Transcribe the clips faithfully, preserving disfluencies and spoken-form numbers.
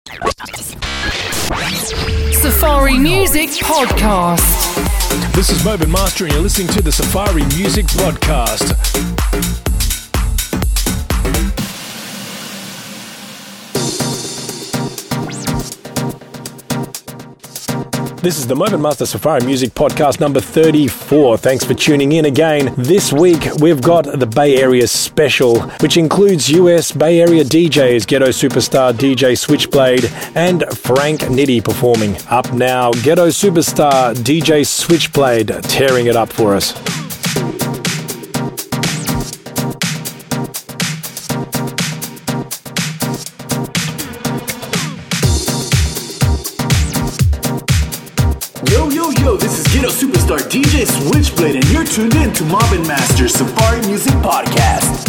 Safari Music Podcast. This is Mobin Master and you're listening to the Safari Music Podcast. This is the Mobin Master Safari Music Podcast number thirty-four. Thanks for tuning in again. This week we've got the Bay Area special, which includes U S Bay Area D Js, Ghetto Superstar D J Switchblade and Frank Nitti performing. Up now, Ghetto Superstar D J Switchblade tearing it up for us. Yo, yo, yo, this is Ghetto Superstar D J Switchblade, and you're tuned in to Mobin Master Safari Music Podcast.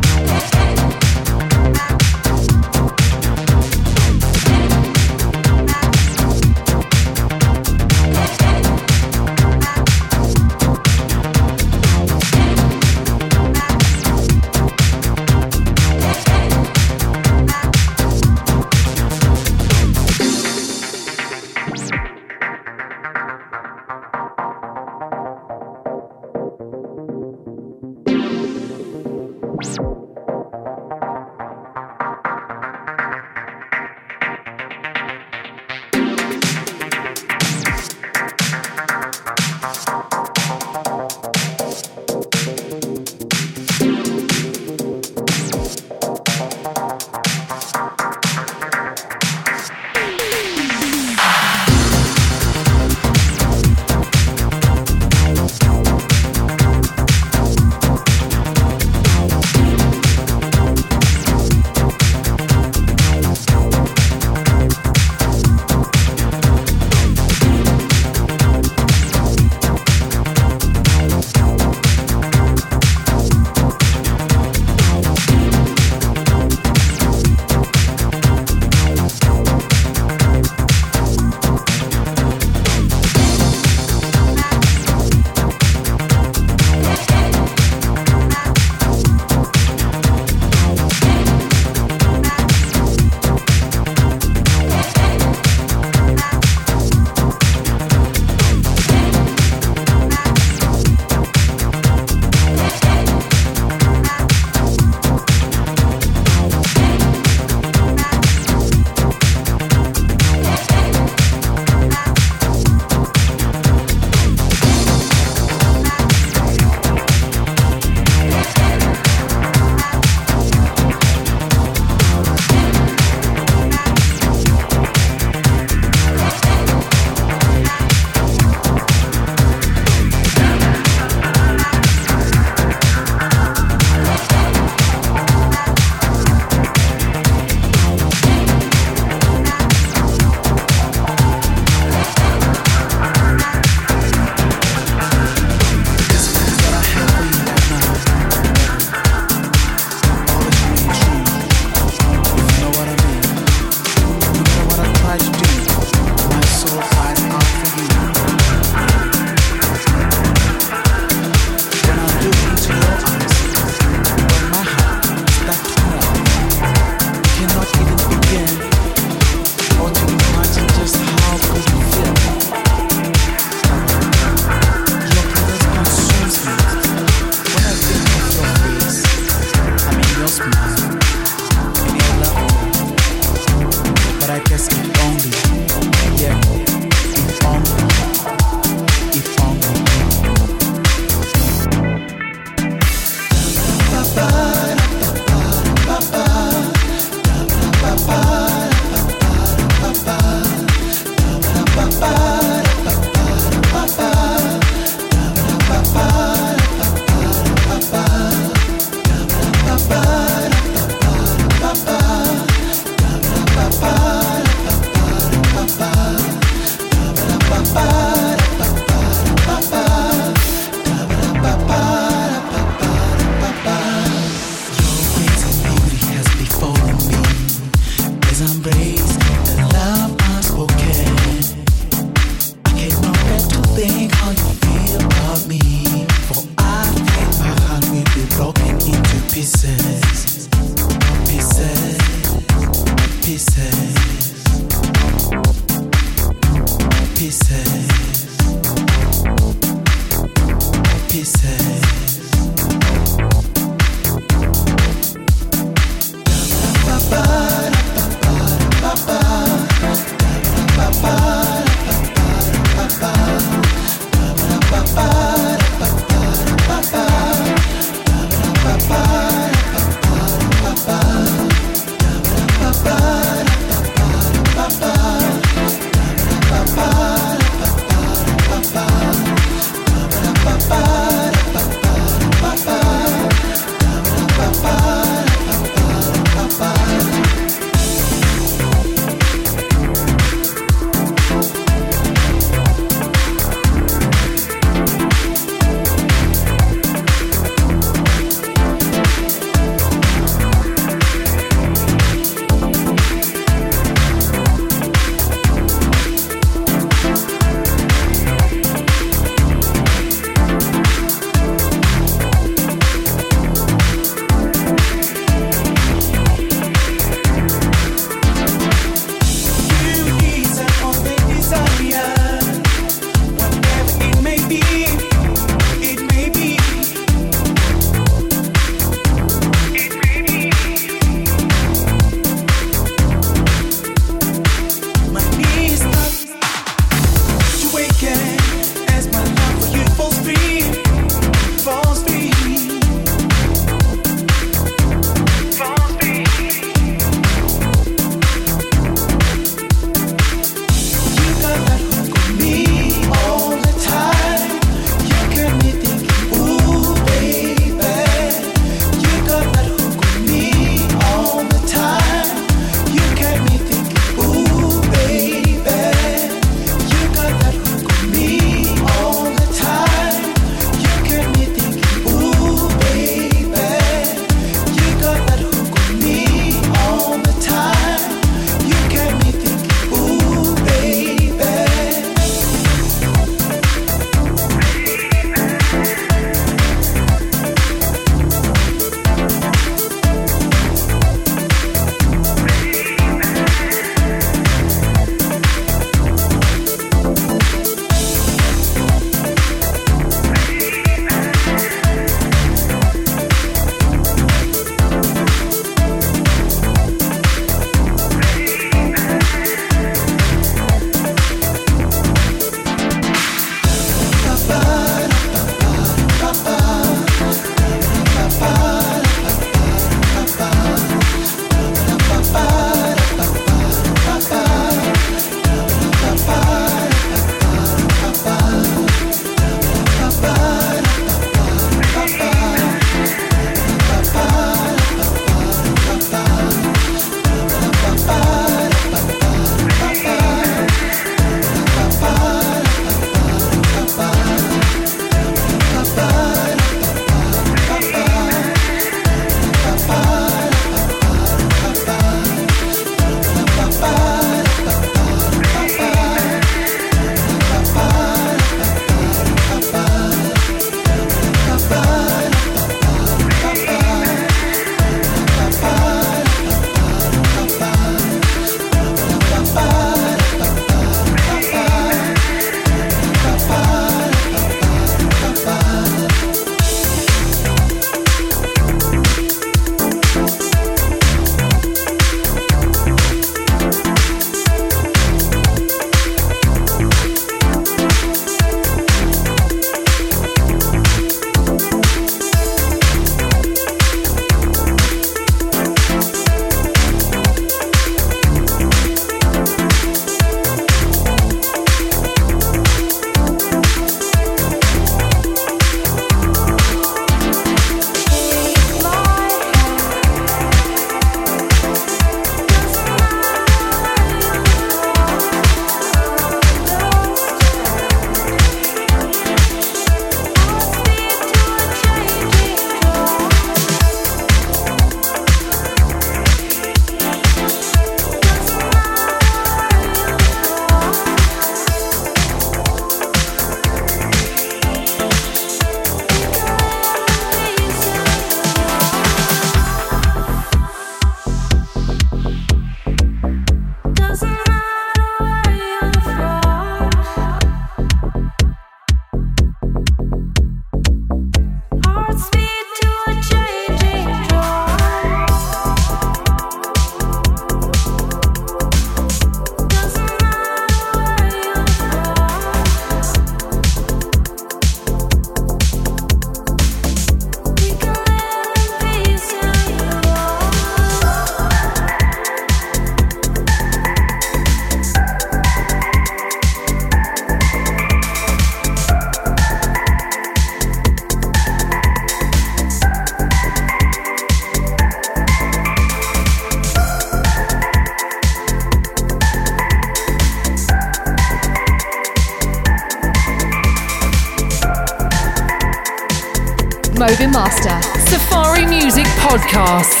Mobin Master. Safari Music Podcast.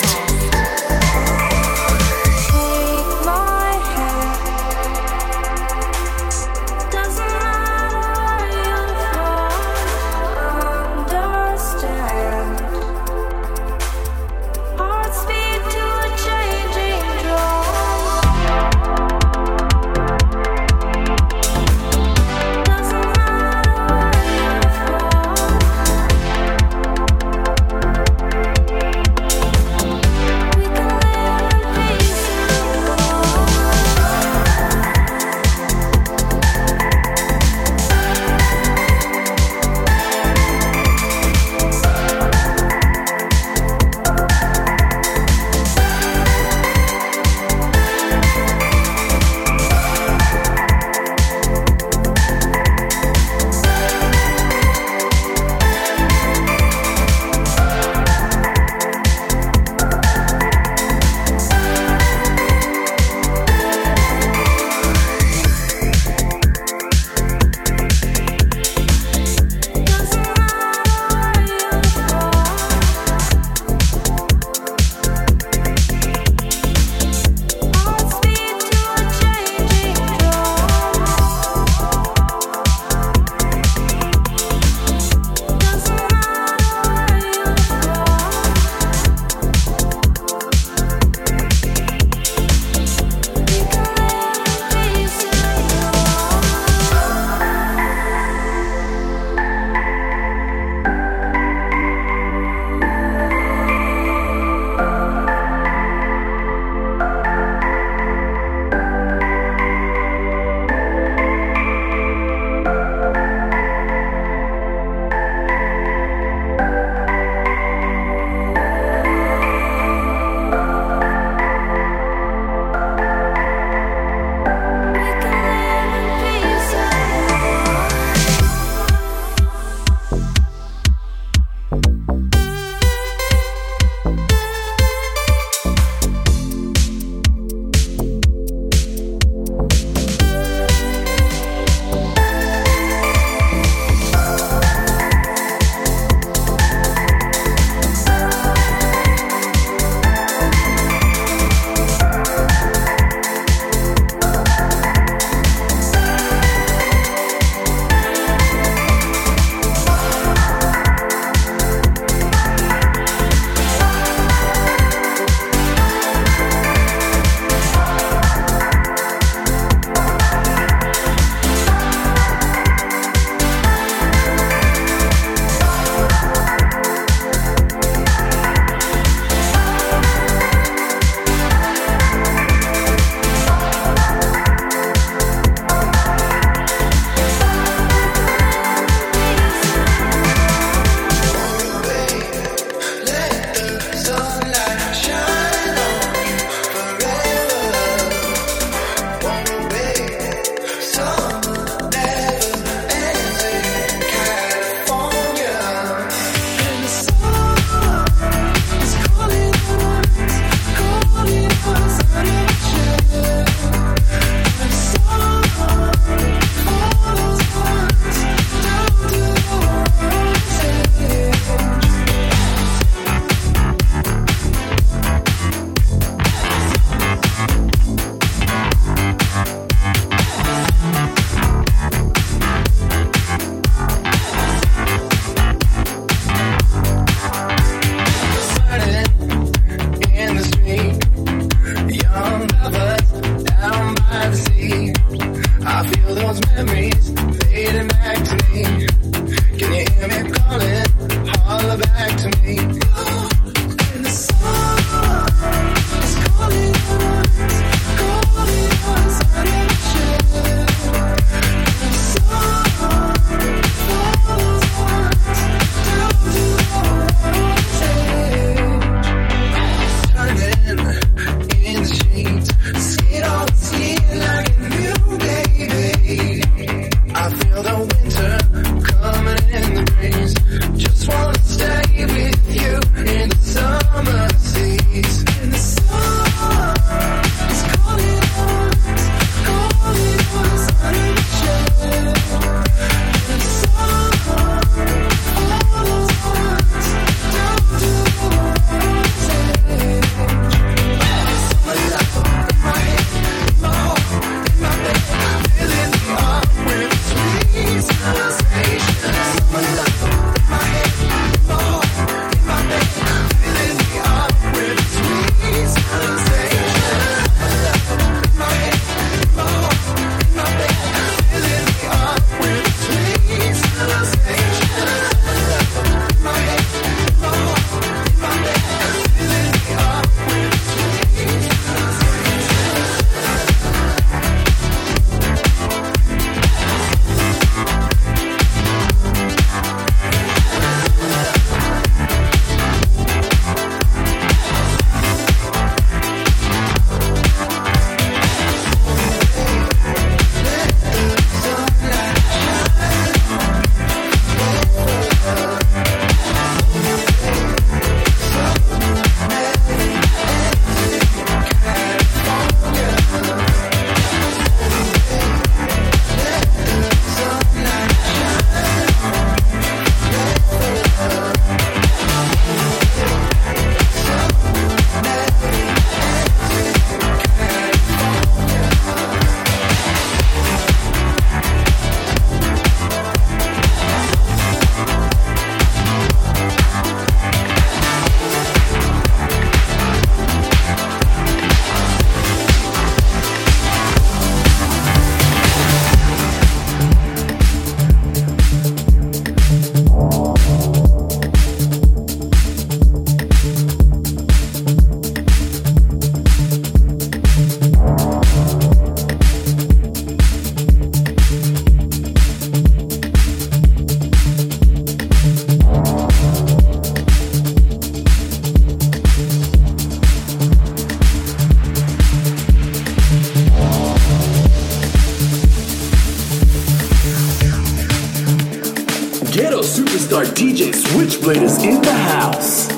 superstar D J Switchblade is in the house.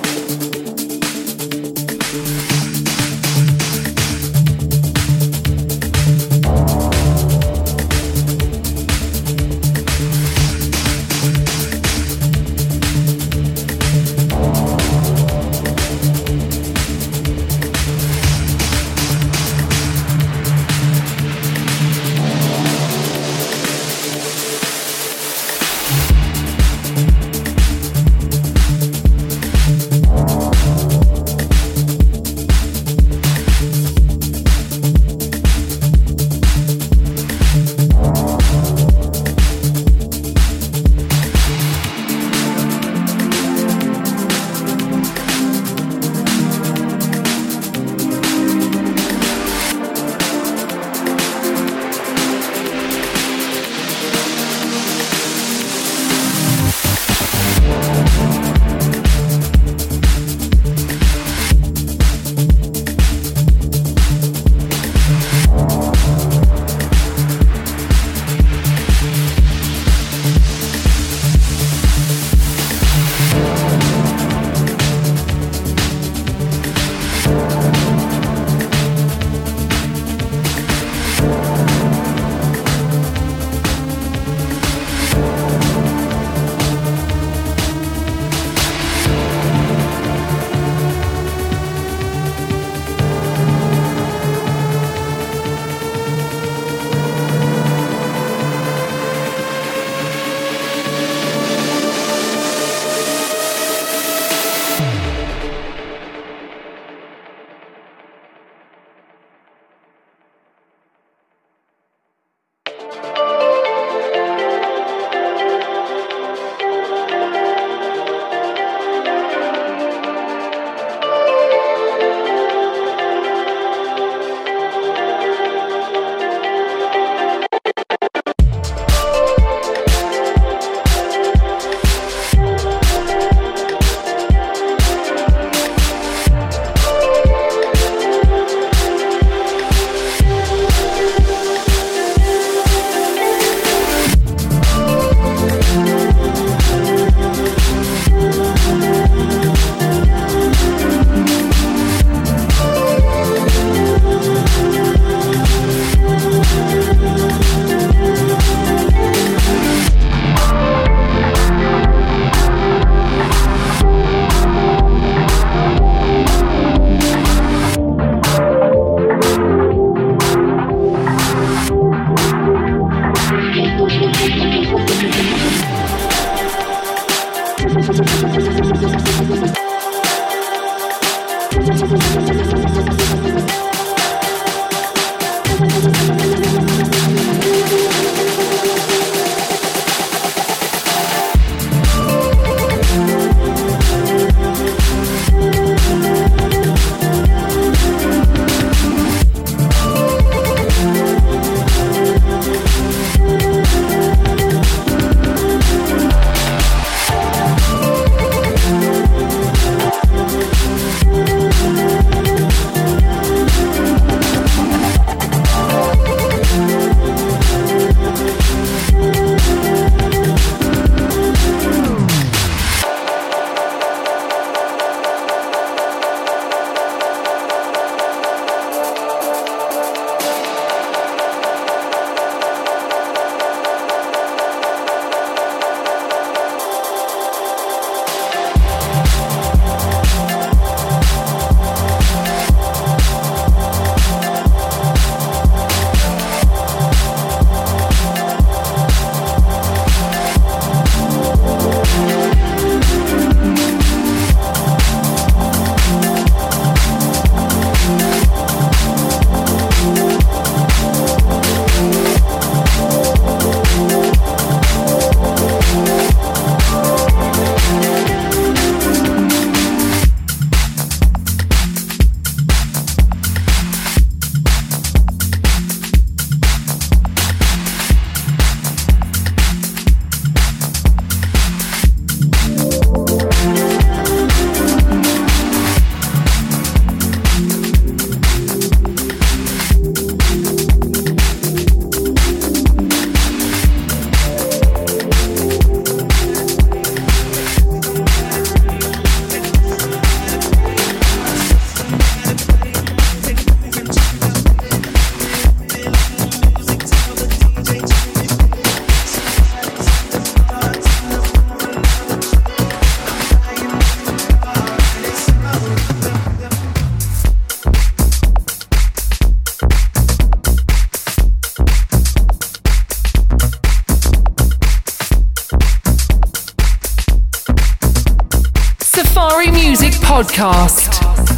Podcast.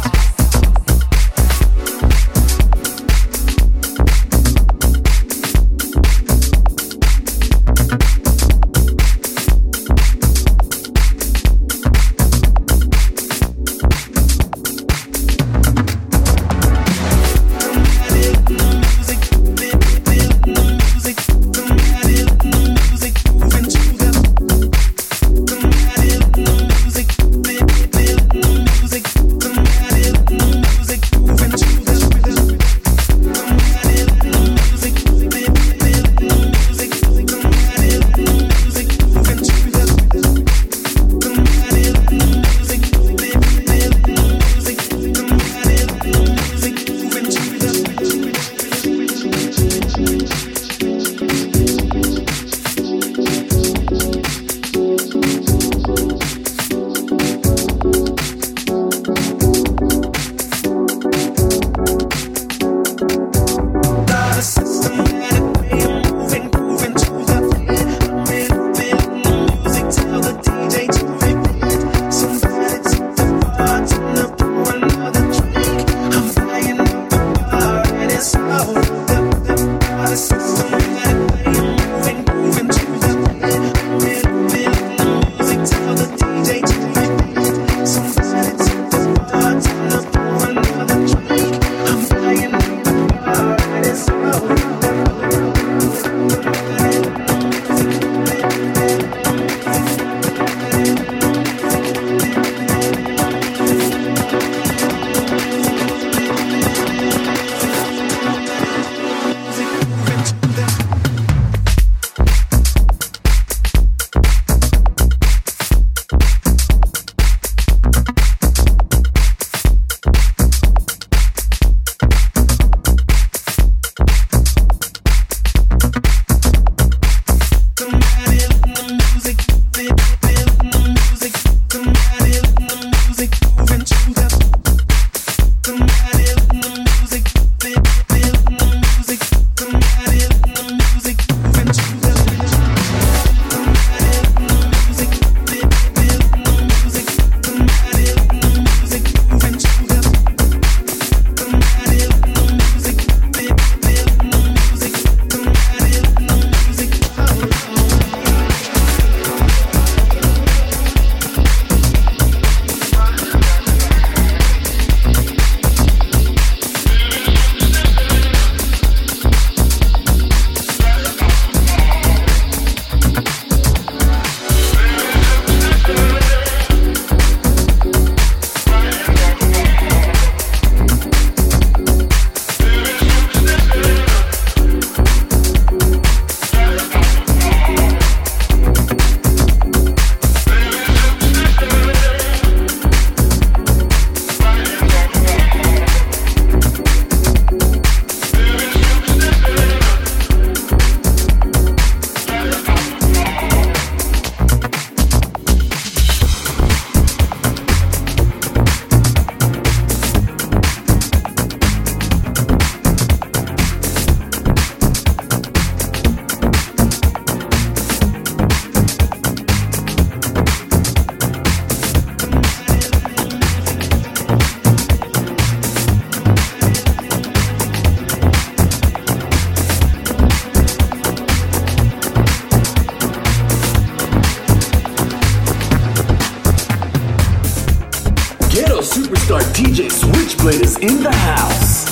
D J Switchblade is in the house.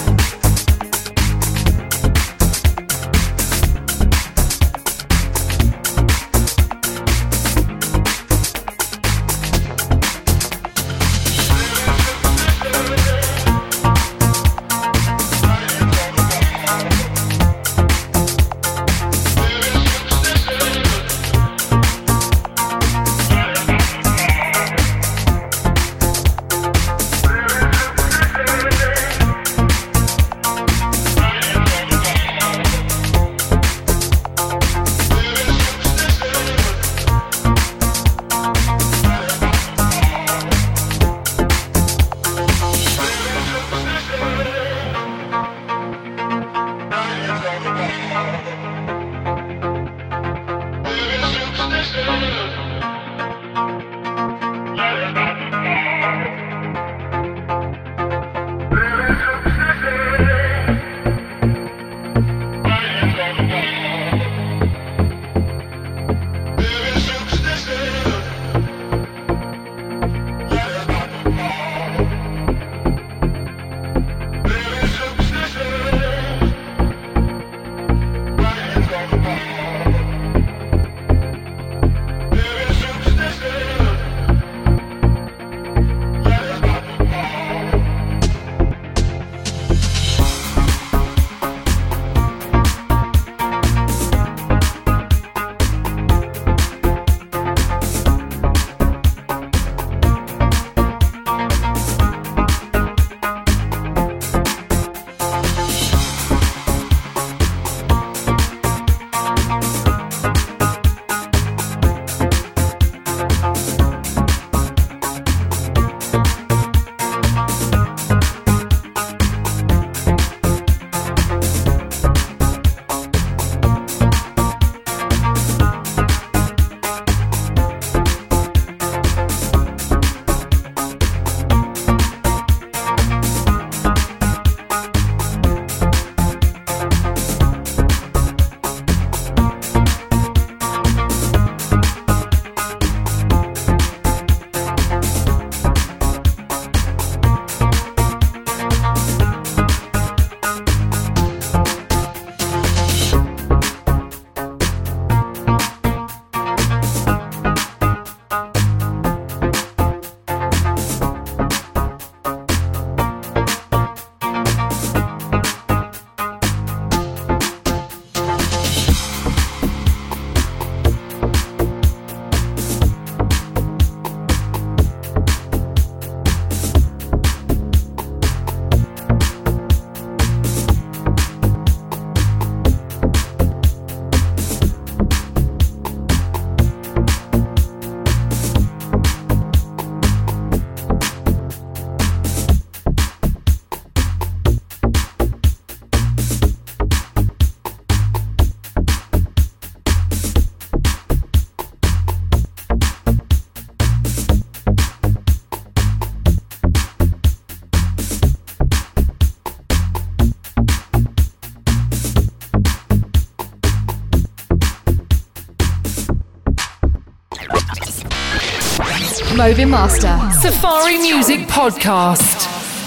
Moby Master Safari Music Podcast.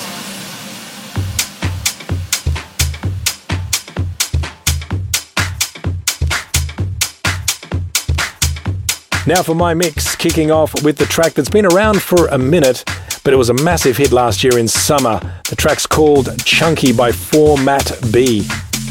Now for my mix, kicking off with the track that's been around for a minute, but it was a massive hit last year in summer. The track's called Chunky by Format B.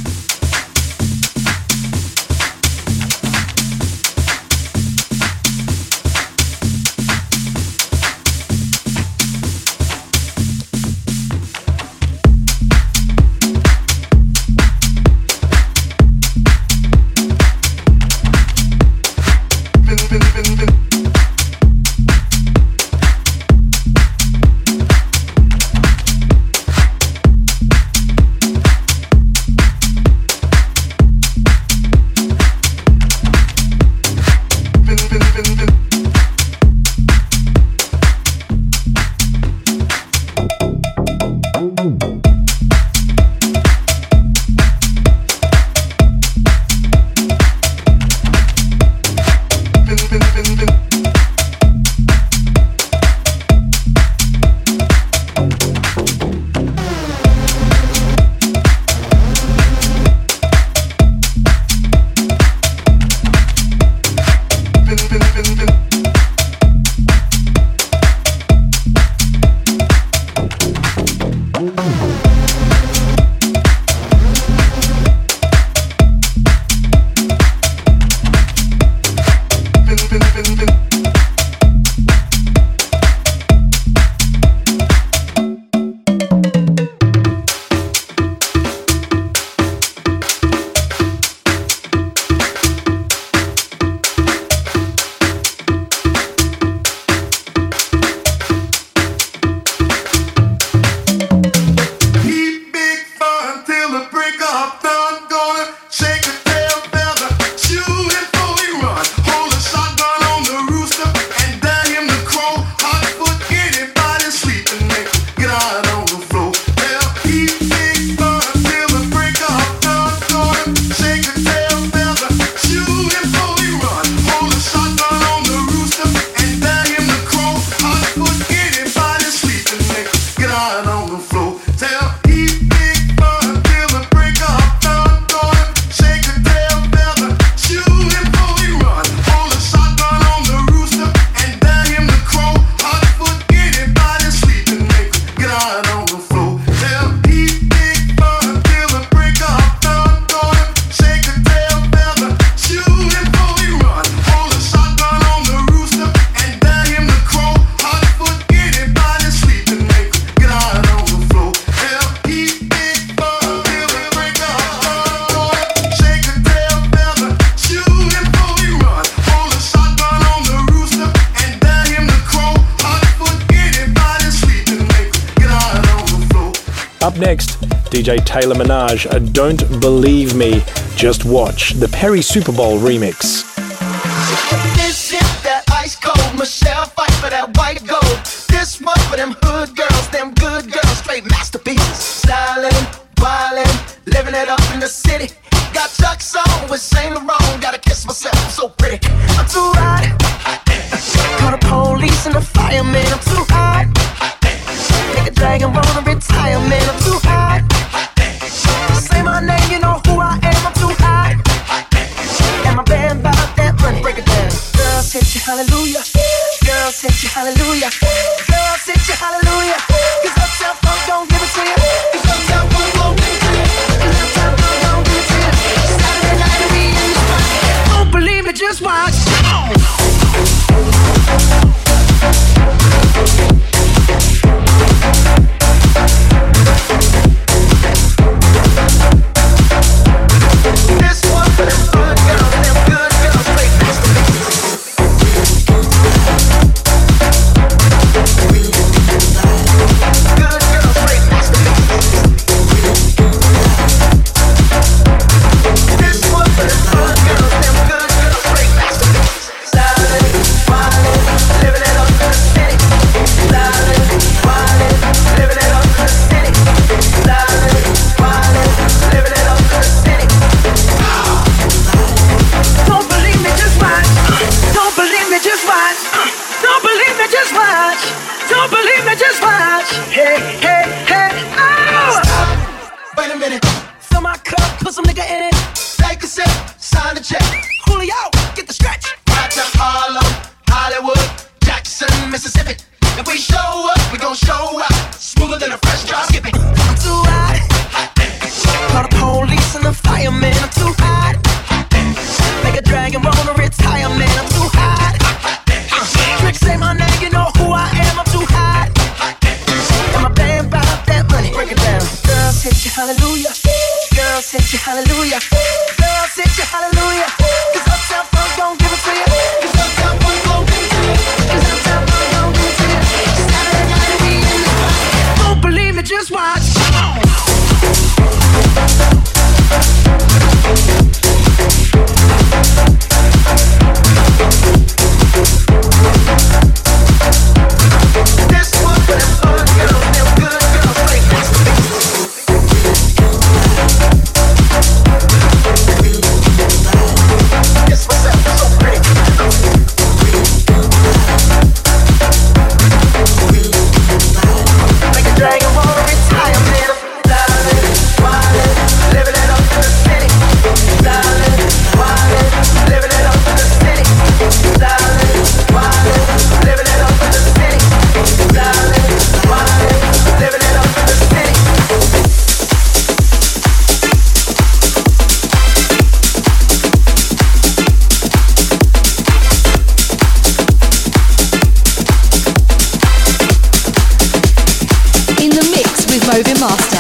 Up next, D J Taylor Minaj, Don't Believe Me, Just Watch, the Perry Super Bowl remix. This is that ice cold Michelle fight for that white gold. This one for them hood girls, them good girls, straight masterpieces. Styling, wildin', living it up in the city. Got Chuck's on with Saint Laurent, gotta kiss myself, I'm so pretty. I'm too hot. Call the police and the fireman, I'm too hot. Make a dragon wanna retire, man, I'm too hot. Say my name, you know who I am, I'm too hot. And my band bought that money, break it down. Girls hit you, hallelujah. you hallelujah. Lord sent you hallelujah. Cause Uptown Funk gon' give it to you. Cause Uptown Funk gon' give it to you. Cause Uptown Funk gon' give it to you. Saturday night we in the spot. Don't believe me, just watch. Come on. This one for them good girls, them good girls, straight masterpieces. Yes, what's up? So pretty. Make a dragon wanna retire, man. Darling, wildin', living it up in the city. Darling, wildin', living it up in the city. Darling, wildin', living it up in the city. Darling, wildin', living it up in the city. In the mix with Moving Master.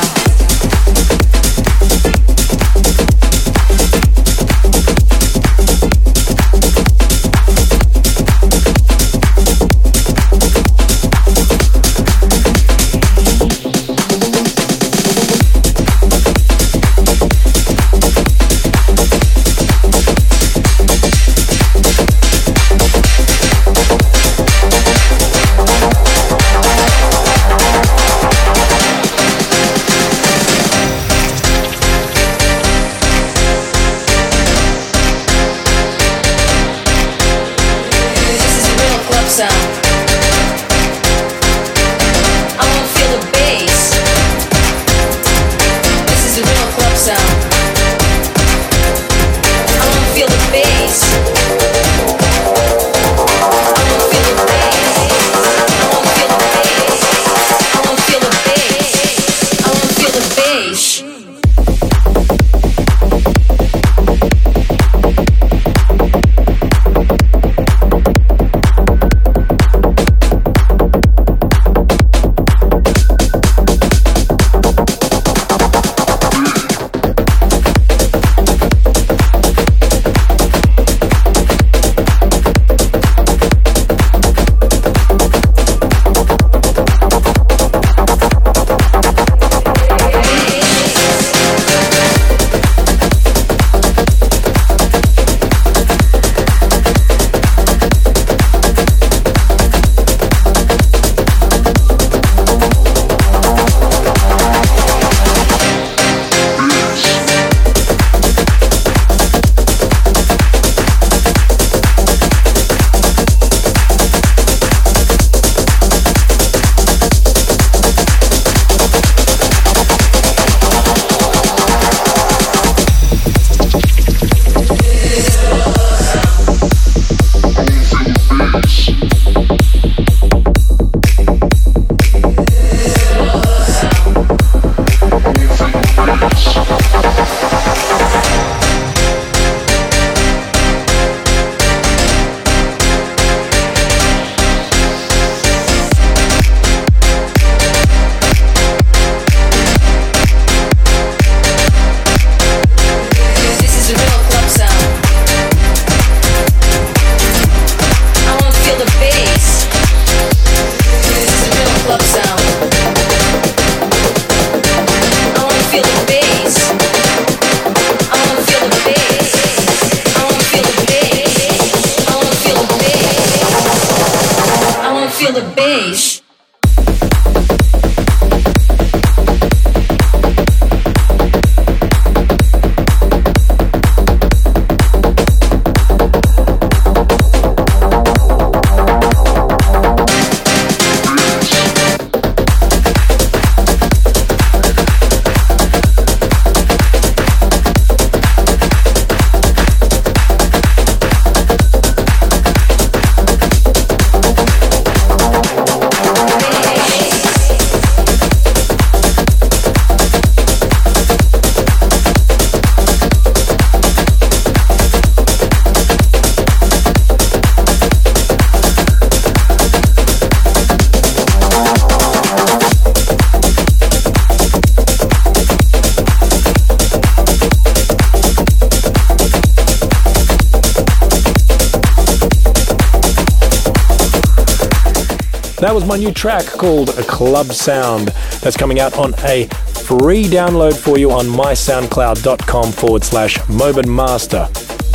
That was my new track called A Club Sound. That's coming out on a free download for you on mysoundcloud.com forward slash Moban Master.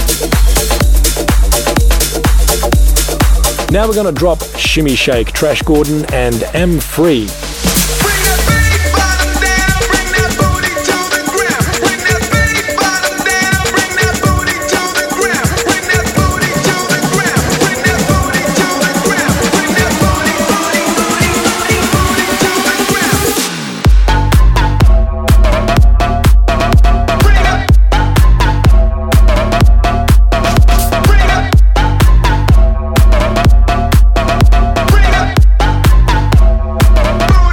Now we're going to drop Shimmy Shake, Trash Gordon and Am Free. Bring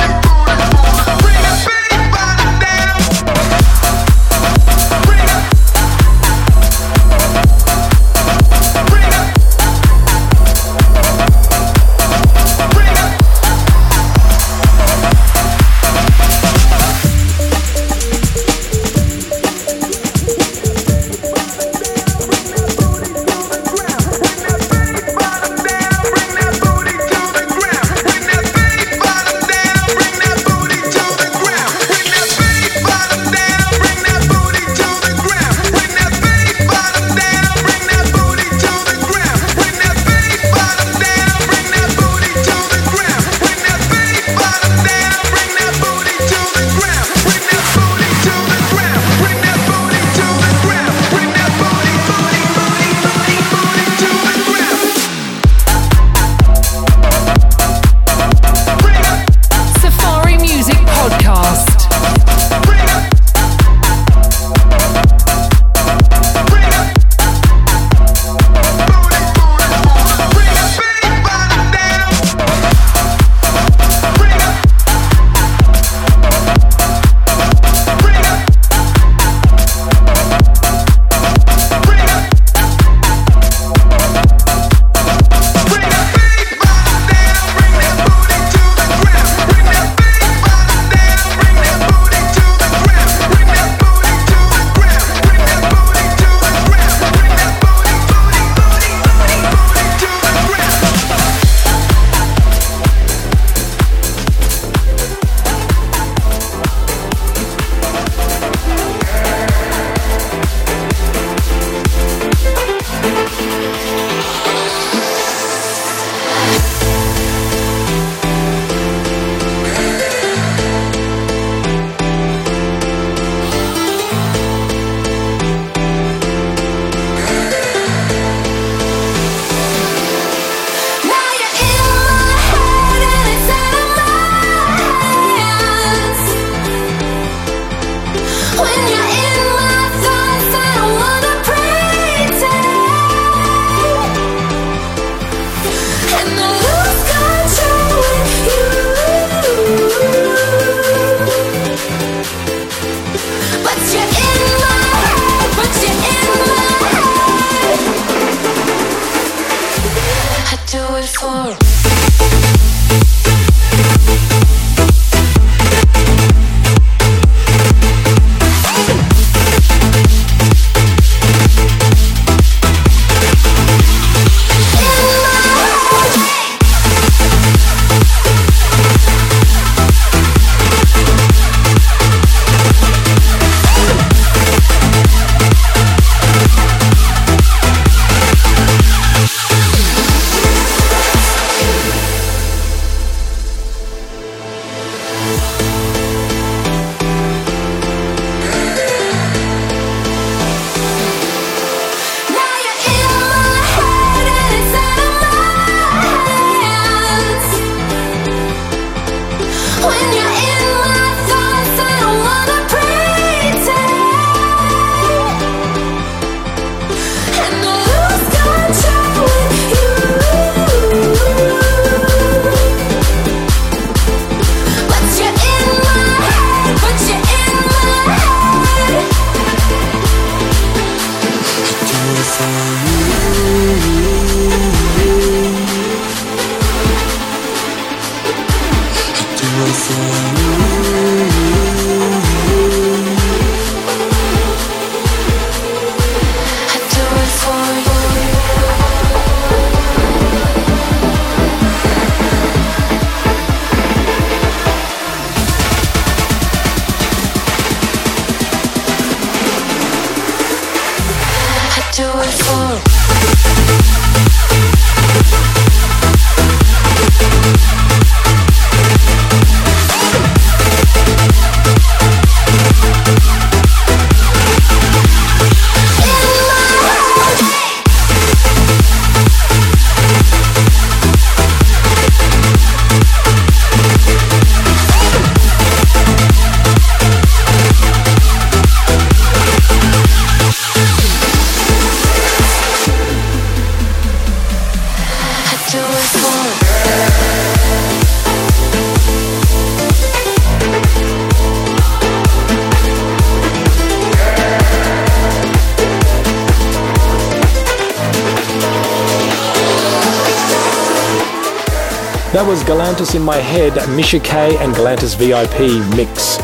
That was Galantis in My Head, Misha K and Galantis V I P mix.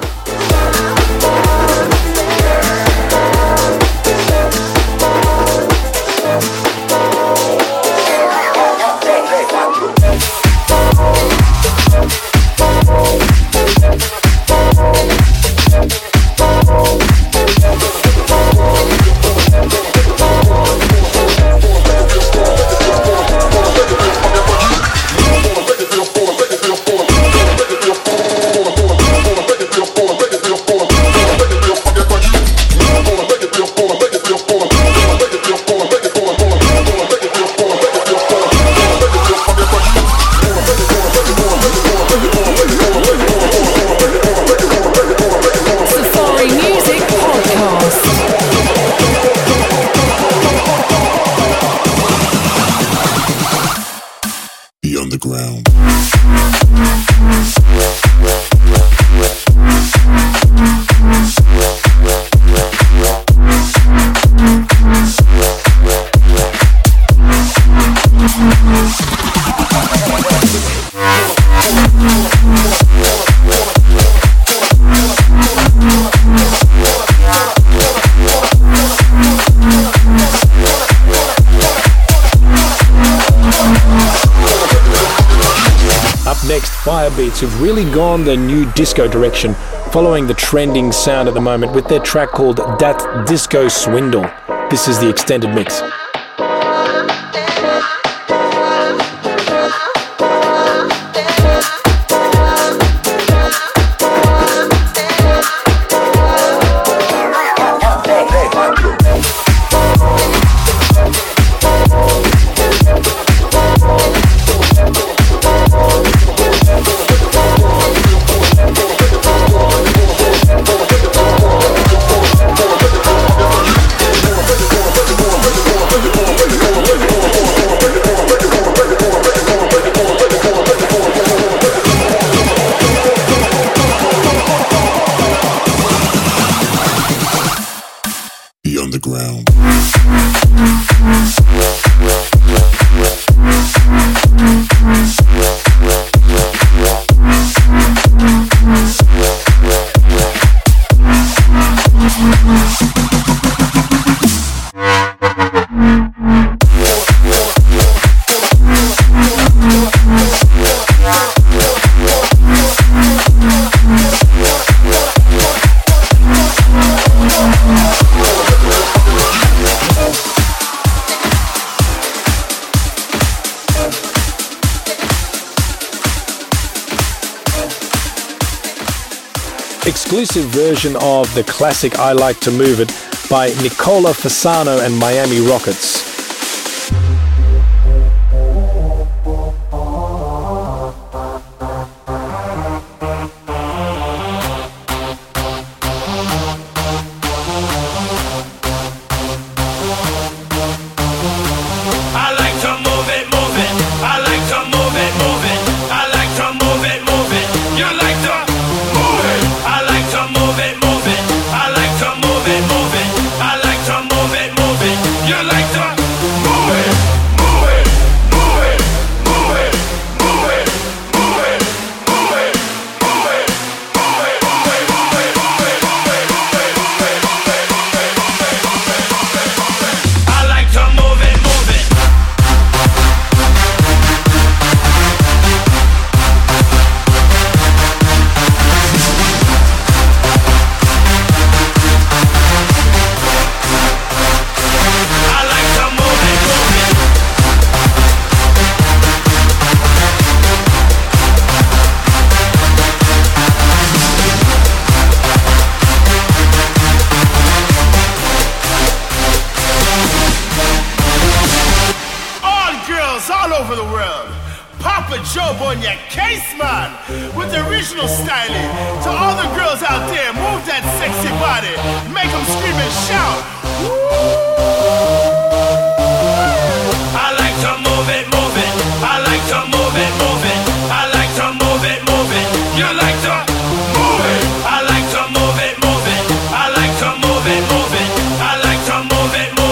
Firebeats who've really gone the new disco direction, following the trending sound at the moment with their track called Dat Disco Swindle. This is the extended mix. Exclusive version of the classic I Like to Move It by Nicola Fasano and Miami Rockets.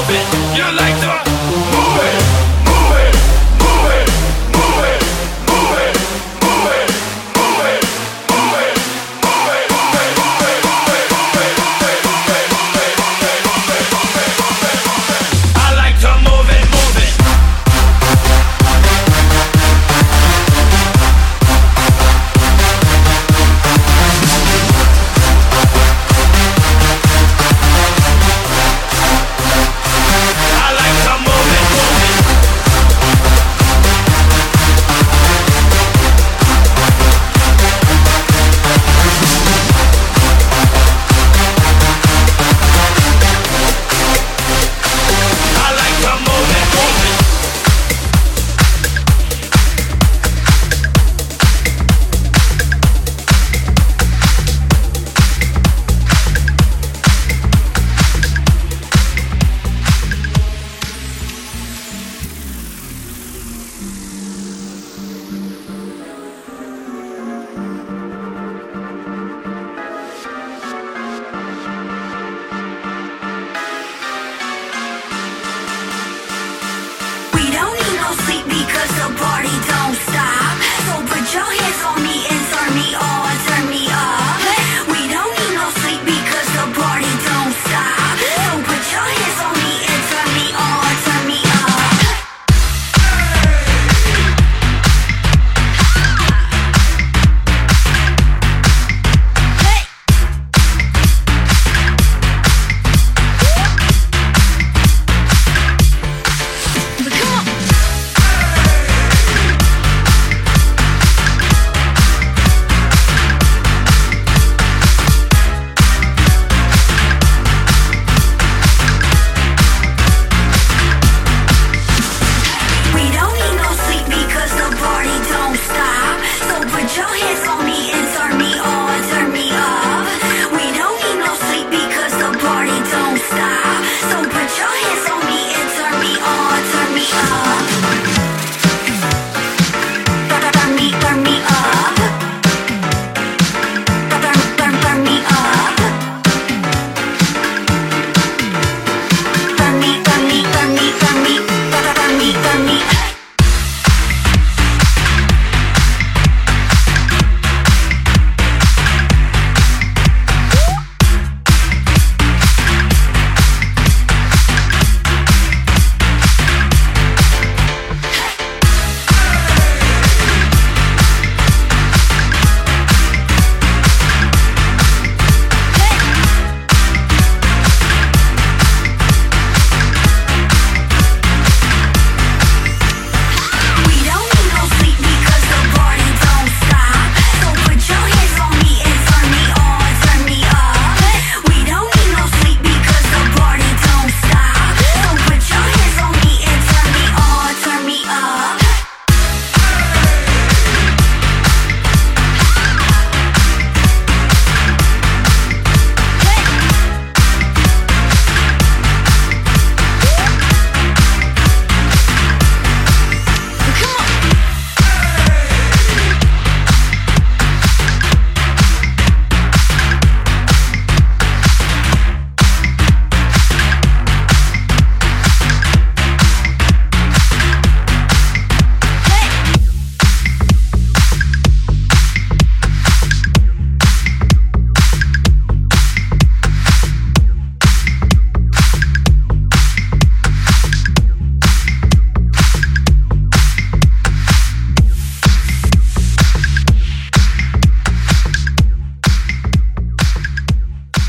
You like to move it, move it, move it, move it, move it.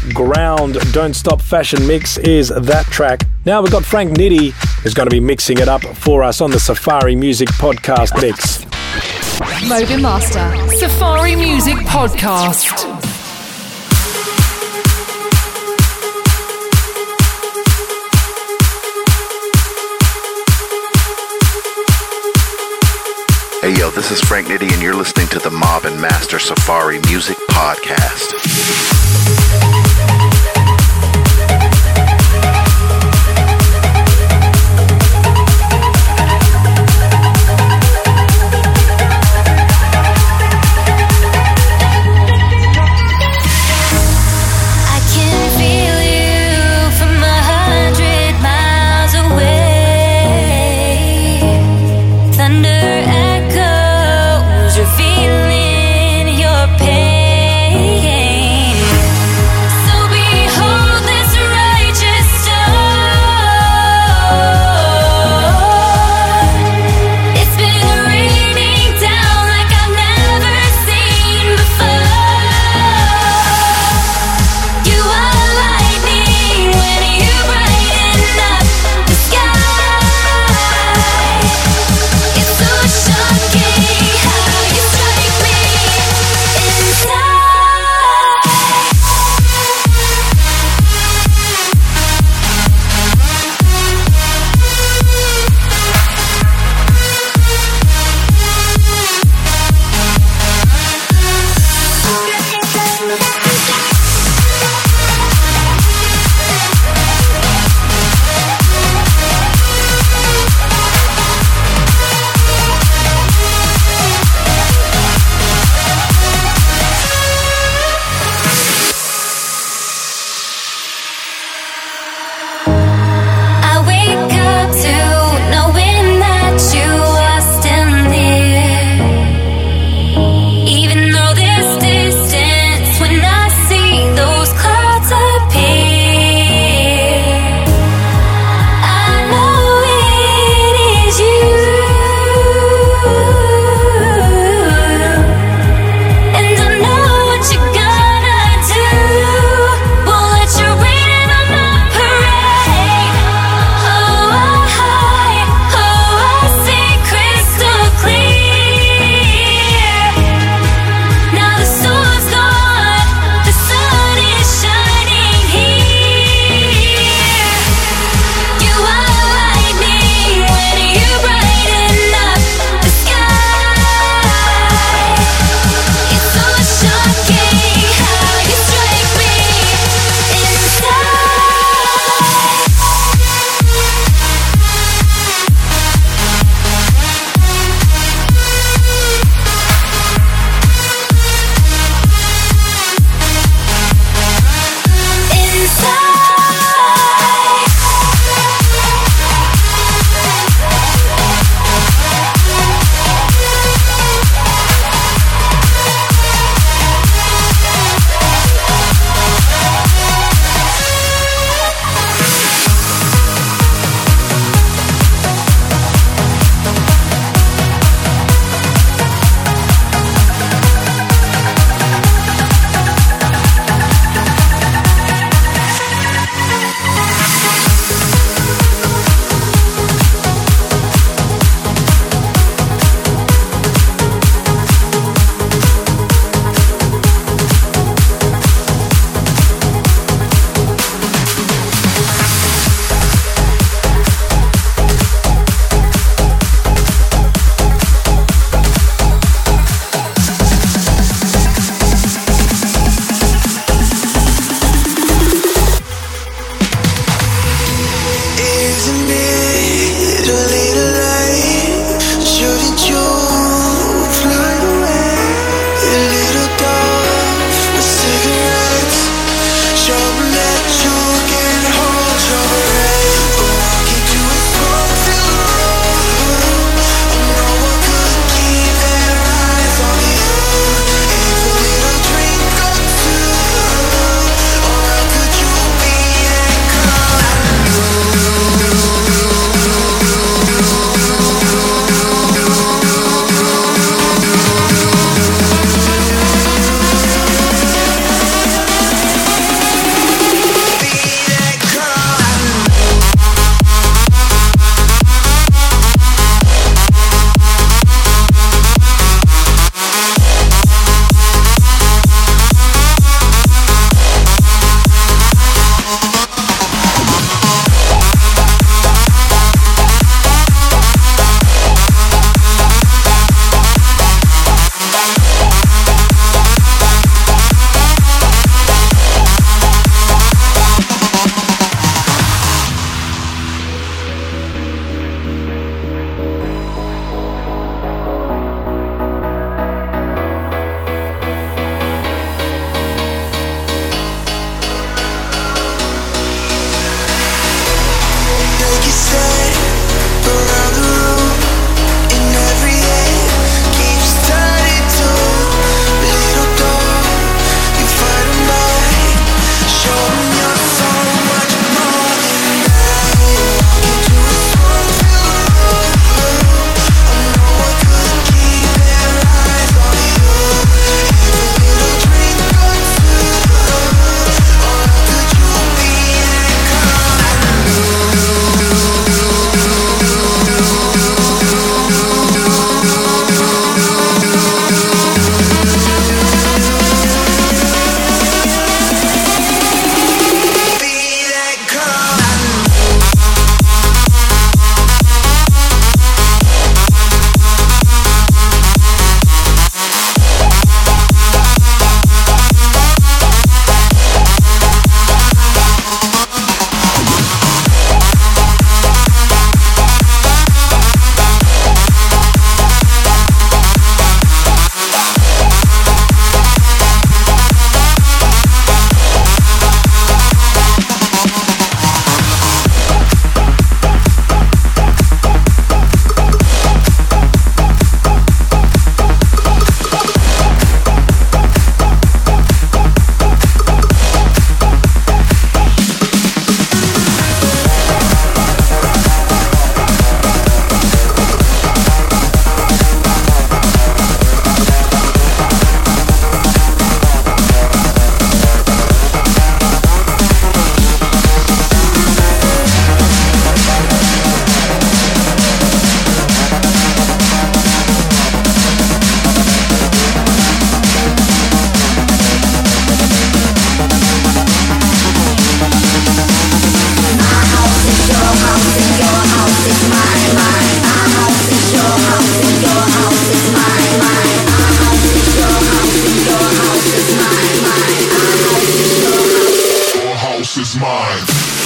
Ground. Don't Stop Fashion Mix is that track. Now we've got Frank Nitti, who's going to be mixing it up for us on the Safari Music Podcast mix. Mobin Master Safari Music Podcast. Hey yo, this is Frank Nitti and you're listening to the Mobin Master Safari Music Podcast. Feeling your pain. is mine.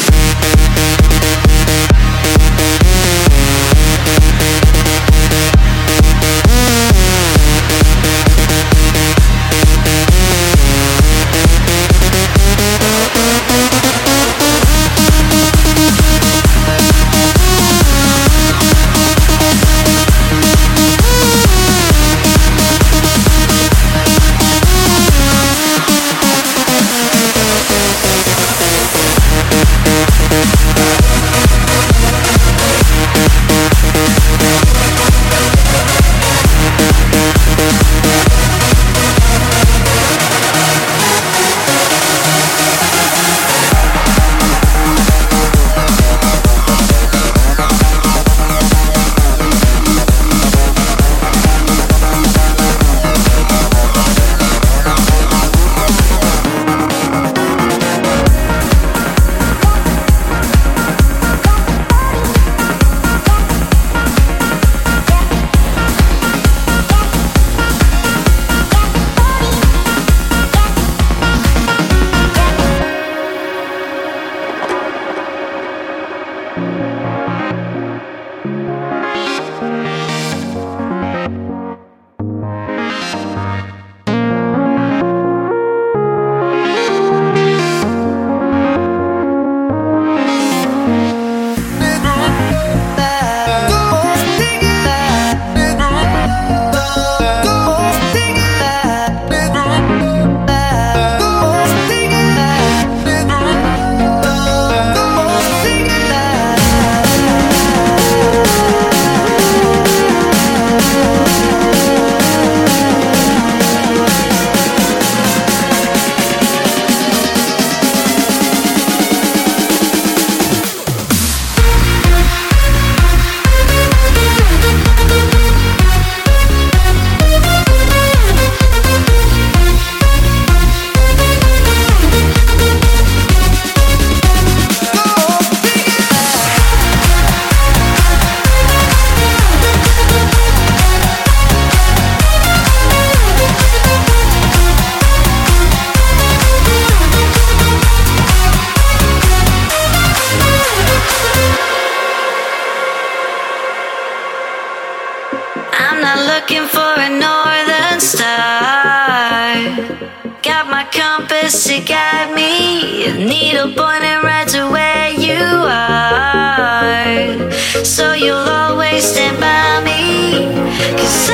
looking for a northern star. Got my compass to guide me, a needle pointing right to where you are. So you'll always stand by me, 'cause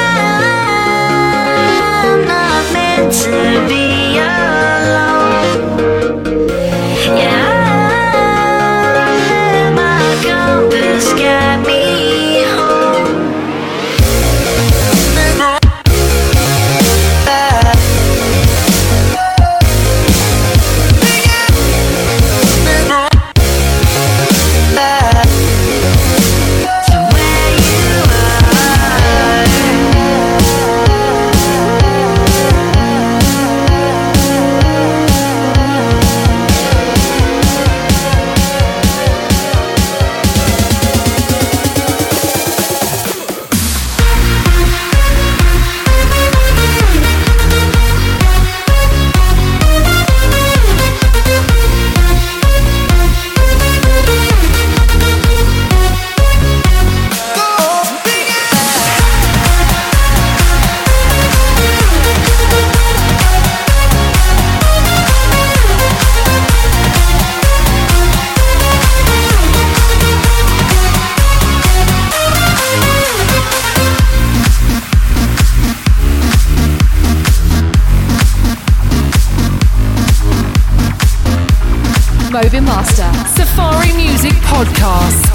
I'm not meant to be alone. Yeah, I let my compass guide me home. Moby Master Safari Music Podcast.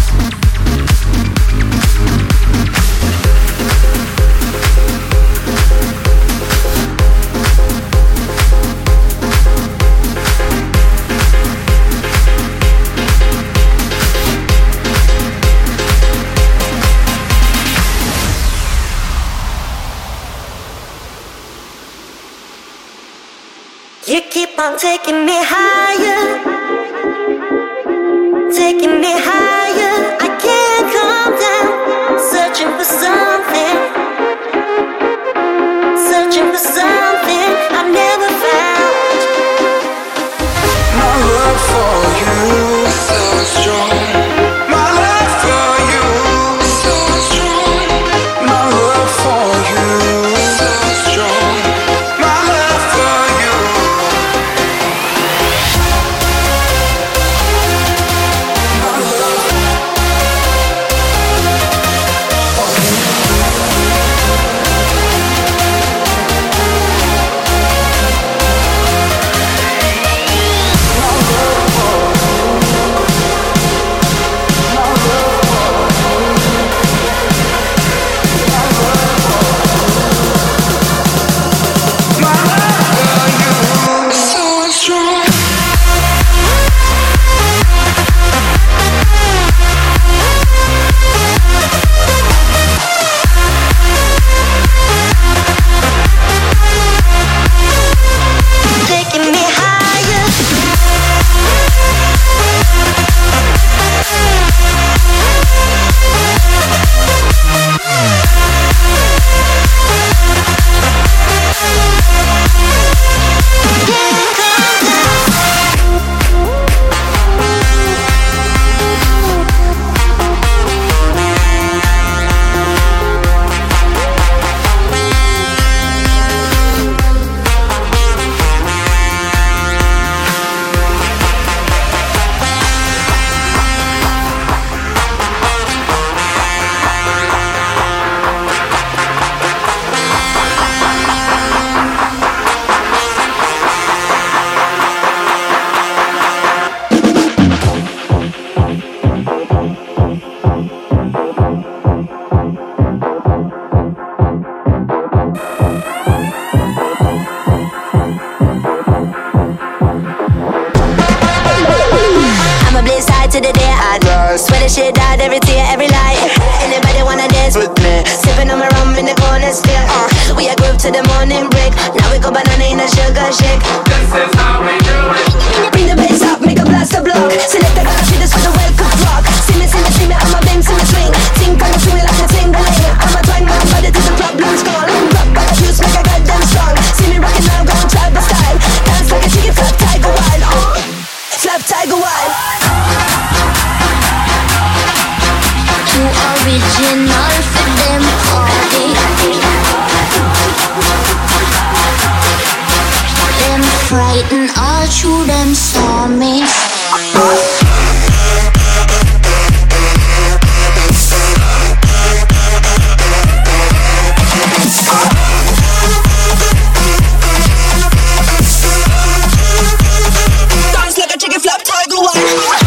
You keep on taking me higher, taking me higher. I can't calm down, searching for something, searching for something I've never found. My love for to the day I swear the shit out every tear, every light. Anybody wanna dance with me? Sipping on my rum in the corner still. Uh, we a group to the morning break. Now we go banana in a sugar shake. This is how we do it. Bring the bass up, make a blast a block. Select the guy, she just for the welcome rock. See me, see me, see me, I'm a bim, see me swing. Think I'm swing like a tingling. I'm a twang my body till the problem's gone. Rock by the juice, make a goddamn strong. See me rocking now, go on tribal style. Dance like a chicken, flap tiger wild. Uh, flap tiger wild. Too original for them party. Them frightened all through them saw me. Dance like a chicken, flap tiger wild.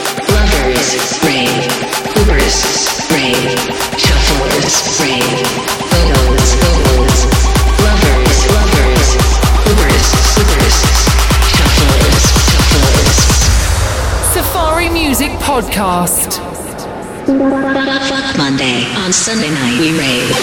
Lovers, rain, shufflers, rain. Podcast. Fuck Monday. On Sunday night we rave.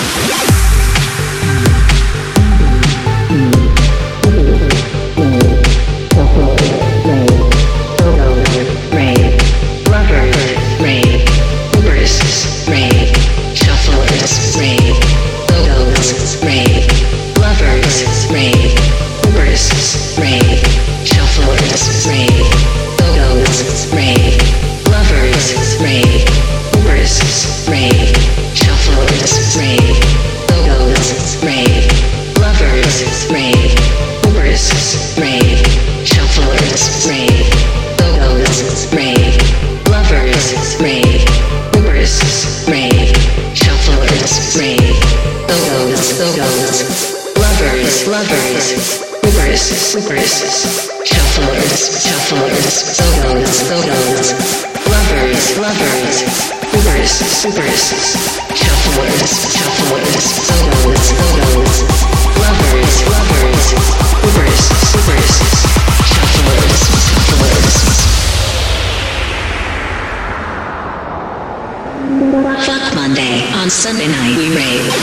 Fuck Monday. On Sunday night we rave.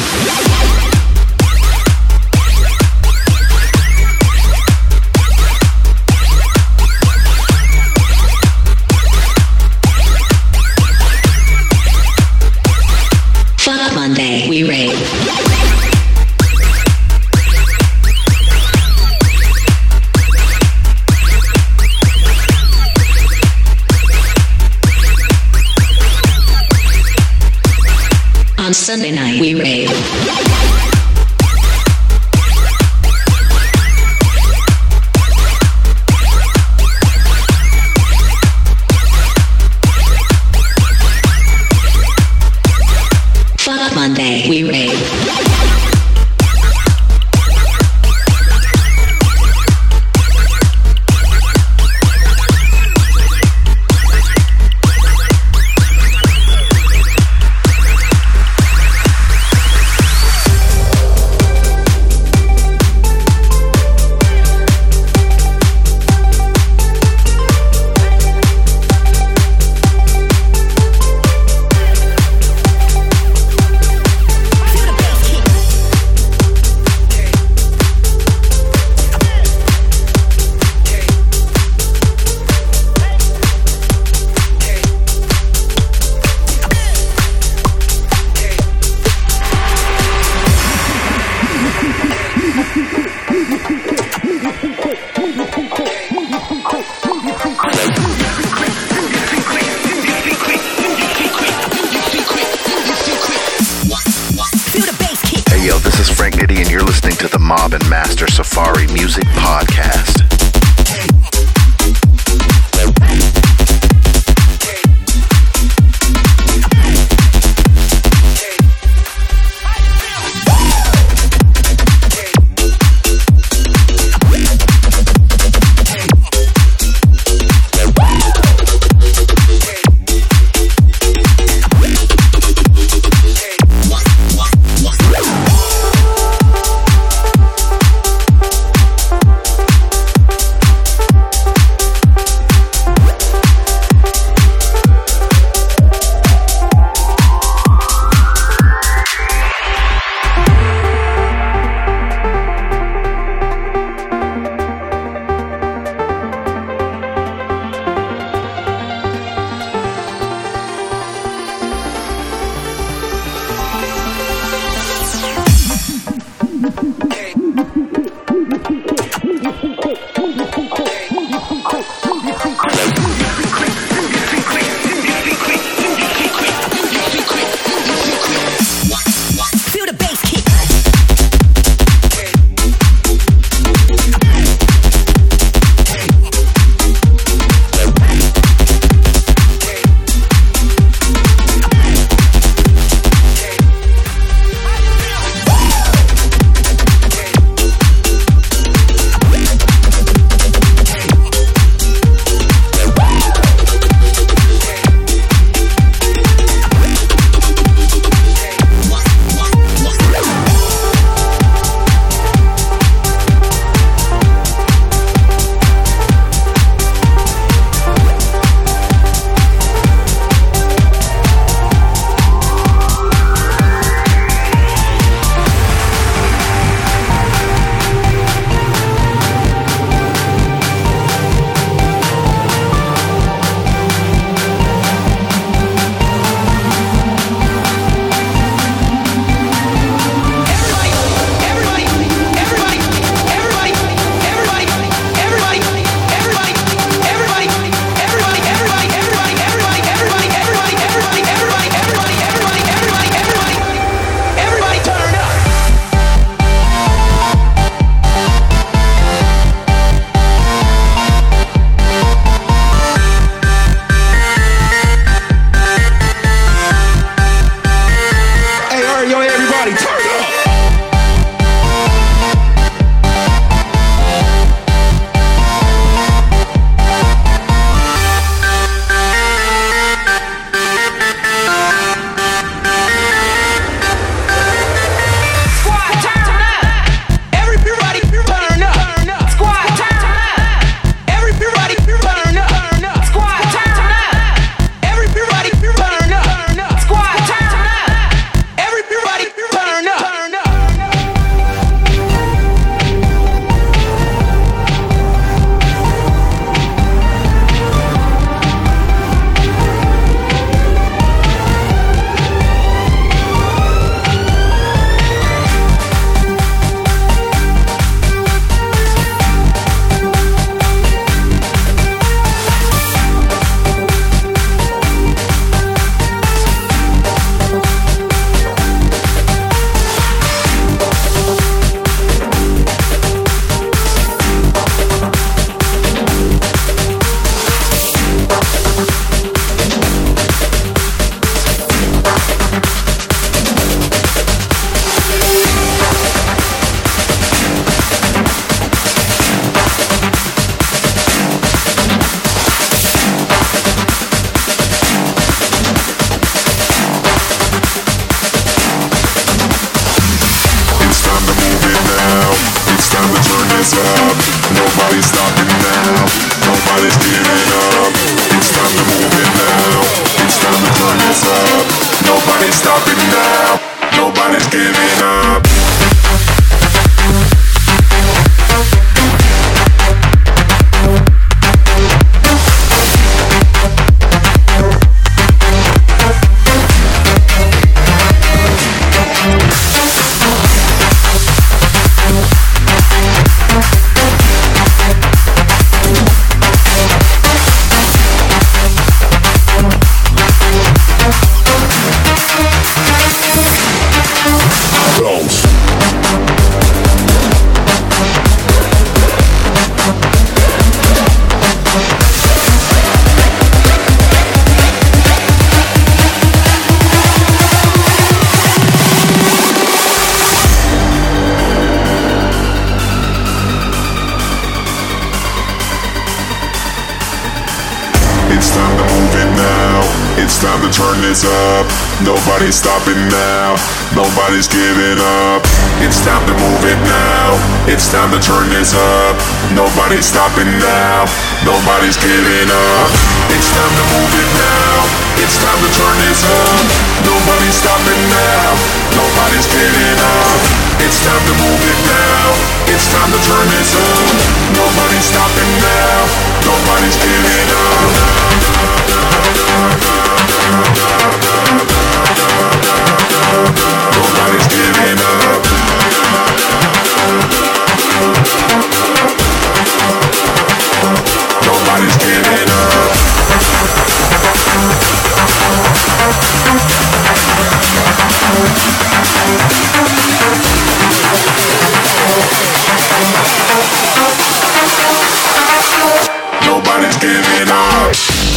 Fuck Monday, we rave. On Sunday night, we rave. Fuck Monday, we rave. Nobody's giving up. It's time to move it now. It's time to turn this up. Nobody's stopping now. Nobody's giving up. Turn this up, nobody's stopping now, nobody's giving up. It's time to move it now, it's time to turn this up, nobody's stopping now, nobody's giving up. It's time to move it now, it's time to turn this up, nobody's stopping now, nobody's giving up. It's time to move it now, it's time to turn this up, nobody's stopping now, nobody's giving up. Nobody's giving up. Nobody's giving up. Nobody's giving up.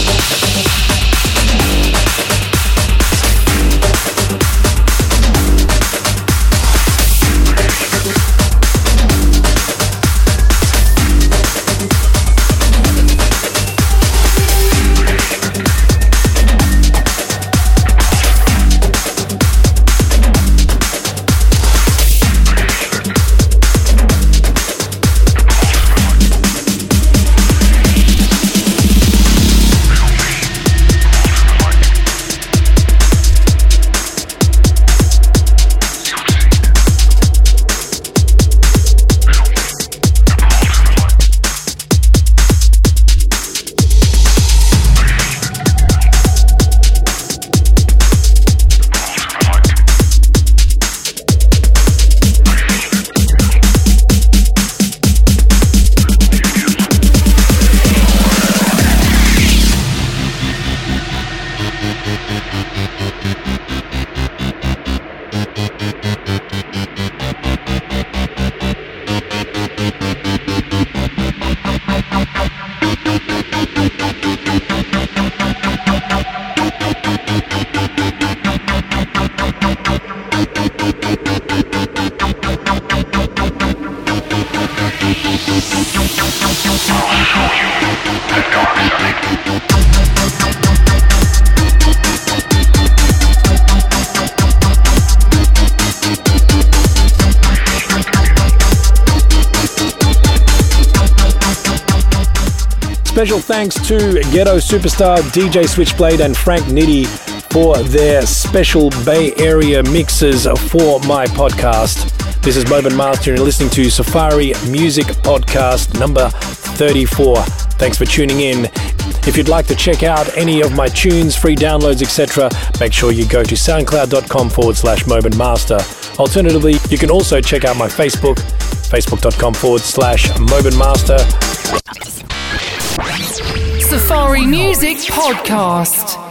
Special thanks to Ghetto Superstar, D J Switchblade and Frank Nitty for their special Bay Area mixes for my podcast. This is Moban Master and you're listening to Safari Music Podcast number thirty-four. Thanks for tuning in. If you'd like to check out any of my tunes, free downloads, et cetera, make sure you go to soundcloud.com forward slash Moban Master. Alternatively, you can also check out my Facebook, facebook.com forward slash Moban Master. Safari Music Podcast.